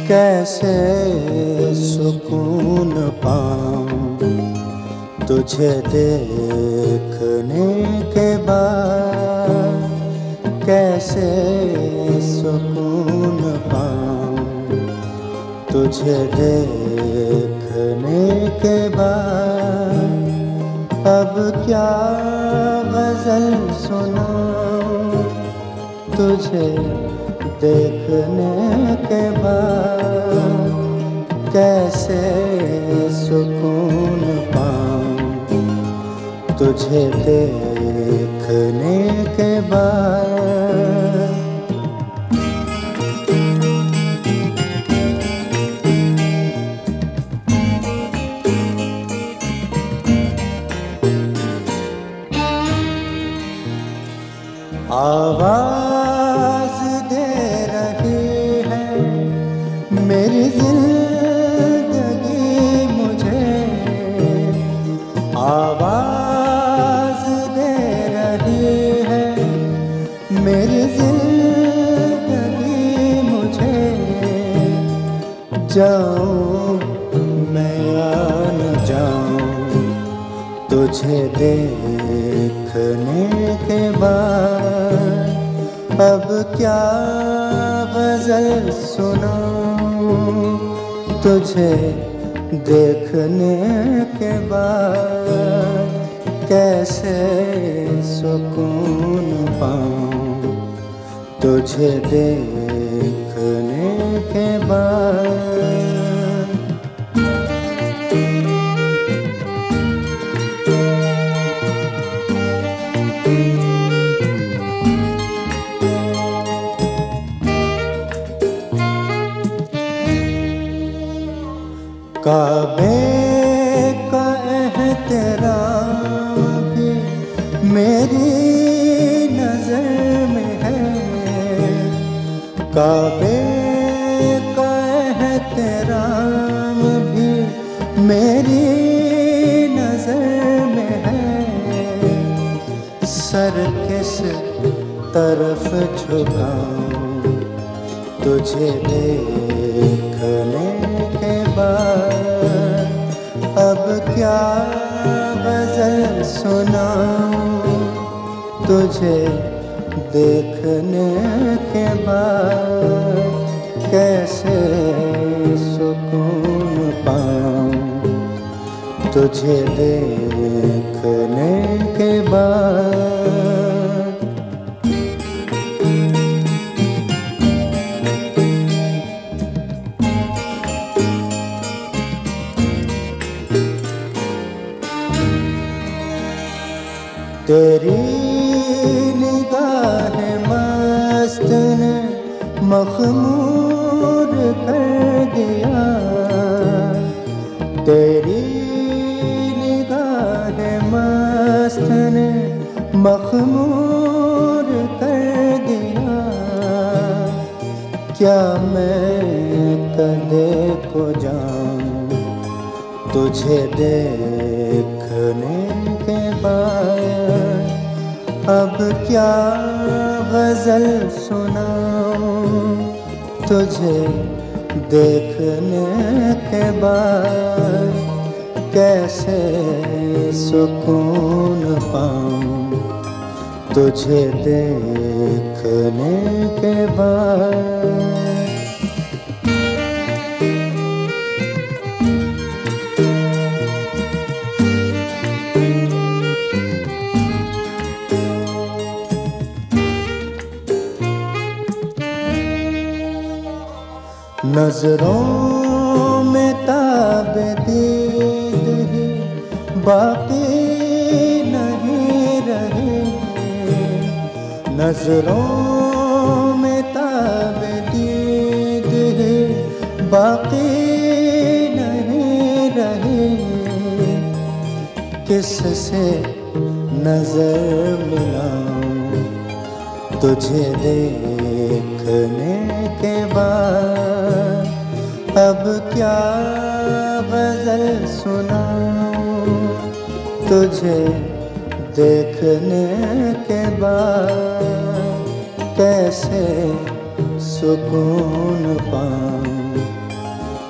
कैसे सुकून पाऊं तुझे देखने के बाद, कैसे सुकून पाऊं तुझे देखने के बाद। अब क्या गज़ल सुनाऊं तुझे देखने के बाद, कैसे सुकून पाऊं तुझे देखने के बाद। आवाज़ दे रही है मेरी ज़िंदगी मुझे, आवाज़ दे रही है मेरी ज़िंदगी मुझे। जाऊँ मैं या न जाऊँ तुझे देखने के बाद। अब क्या गज़ल सुनाऊं तुझे देखने के बाद, कैसे सुकून पाऊं तुझे देखने के बाद। काबे का एहतराम भी मेरी नज़र में है, काबे का एहतराम भी मेरी नज़र में है। सर किस तरफ झुकाऊं तुझे देखने के बाद। अब क्या गज़ल सुनाऊं तुझे देखने के बाद, कैसे सुकून पाऊं तुझे देखने के बाद। तेरी निगाह मस्त ने मखमूर कर दिया, तेरी निगाह मस्त ने मखमूर कर दिया। क्या मैं कदे को जाऊं तुझे देखने के बाद। अब क्या गज़ल सुनाऊं तुझे देखने के बाद, कैसे सुकून पाऊं तुझे देखने के बाद। नज़रों में ताबदीद ही बाकी नहीं रहे, नज़रों में ताबदीद ही बाकी नहीं रहे। किससे नज़र मिलाऊं तुझे देखने के बाद। अब क्या गज़ल सुनाऊं तुझे देखने के बाद, कैसे सुकून पाऊं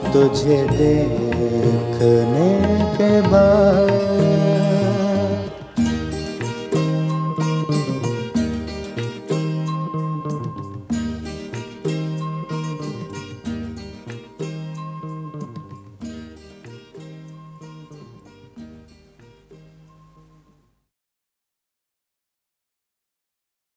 तुझे देखने के बाद